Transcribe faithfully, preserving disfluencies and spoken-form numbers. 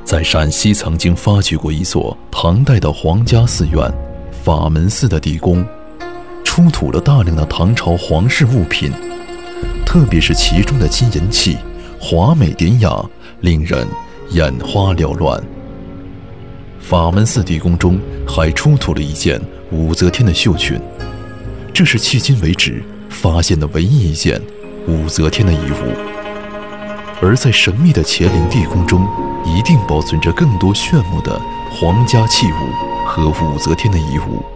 在陕西曾经发掘过一座唐代的皇家寺院法门寺的地宫，出土了大量的唐朝皇室物品，特别是其中的金银器华美典雅，令人眼花缭乱。法门寺地宫中还出土了一件武则天的绣裙，这是迄今为止发现的唯一一件武则天的遗物。而在神秘的乾陵地宫中，一定保存着更多炫目的皇家器物和武则天的遗物。